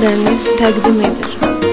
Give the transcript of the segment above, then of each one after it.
Dəniz təqdim edir.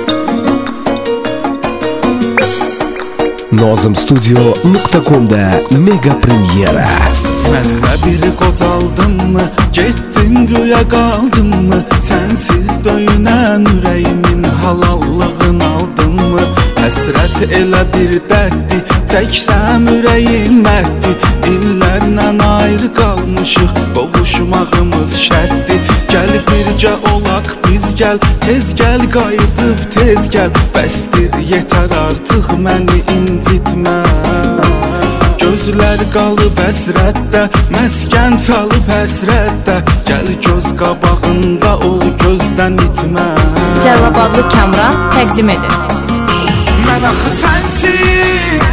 Nozimstudio.com'da mega premyera. Mənlə bir qocaldım mı, getdin güya qaldın mı? Sənsiz döyünən ürəyimin halallığını aldın mı? Həsrət elə bir dərddi, çəksəm ürəyim mərddi. İllərlə ayrı qalmışıq, qovuşmağımız şərtdi. Gəl bircə olaq biz gəl, tez gəl qayıdıb tez gəl. Bəsdir yetər artıq məni incitmə. Gözlər qalıb əsrətdə, məskən salıb həsrətdə. Gəl göz qabağında ol, gözdən itmə. Cəlilabadlı Kamran təqdim edir. Mən axı sənsiz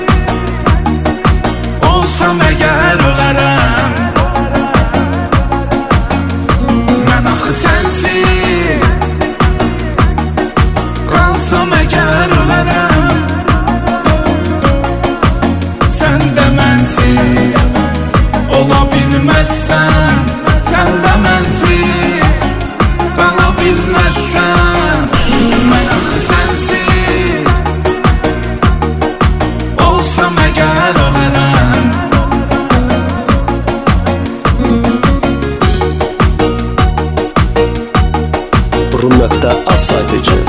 olsam əgər ölərəm. Mən axı sənsiz qalsam əgər ölərəm. Sən də mənsiz ola bilməzsən, sən də mənsiz qala bilməzsən. Mən axı sənsiz olsam əgər ölərəm. Rum.az saytı için.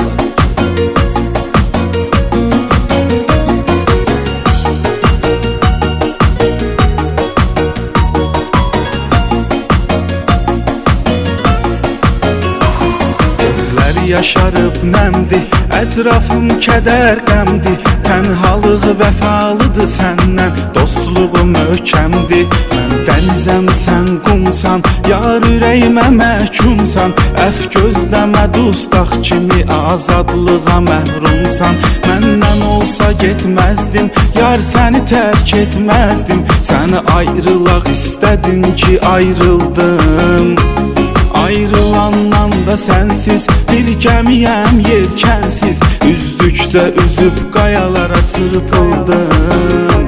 Yaşarıb nəmdi, ətrafım kədər qəmdi. Tənhalıq vəfalıdır səndən, dostluğu möhkəmdi. Mən dənizəm, sən qumsan, yar ürəyimə məhkumsan. Əf gözləmə dustaq kimi azadlığa məhrumsan. Məndən olsa getməzdim, yar səni tərk etməzdim. Səni ayrılaq istədin ki ayrıldım. Ayrılandan da sənsiz bir gəmiyəm yelkənsiz. Üzdükcə üzüb qayalara çırpıldım.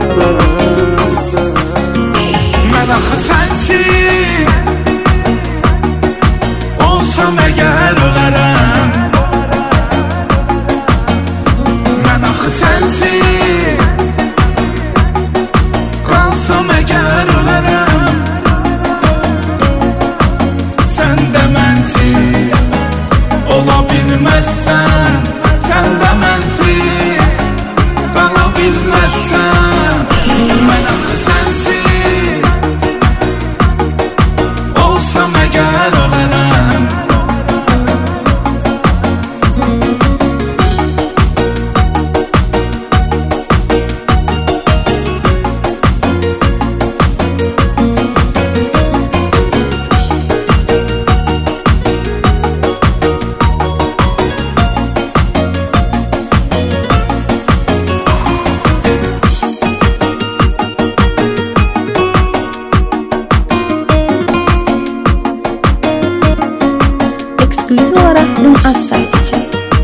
Mən axı sənsiz olsam əgər ölərəm. Mən axı sənsiz qalsam əgər ölərəm. Sən də mənsiz ola bilməzsən, sən də mənsiz qala bilməzsən. Mən axı sənsiz olsam əgər ölərəm. Eksklüziv olarak Rum.az saytı için.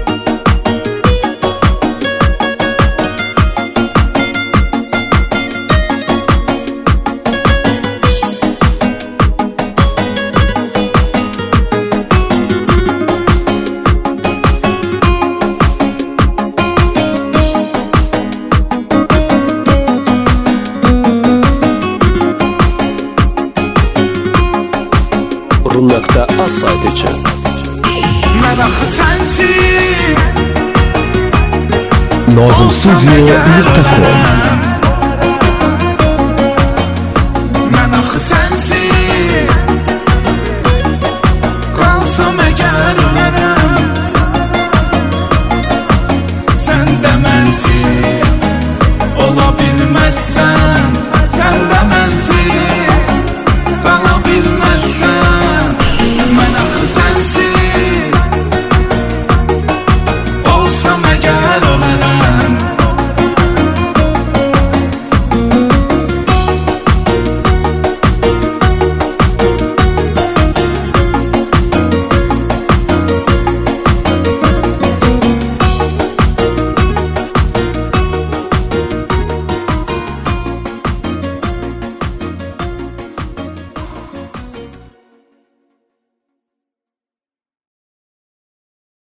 Rum.az saytı için. Mən axı sənsiz Nozimstudio.com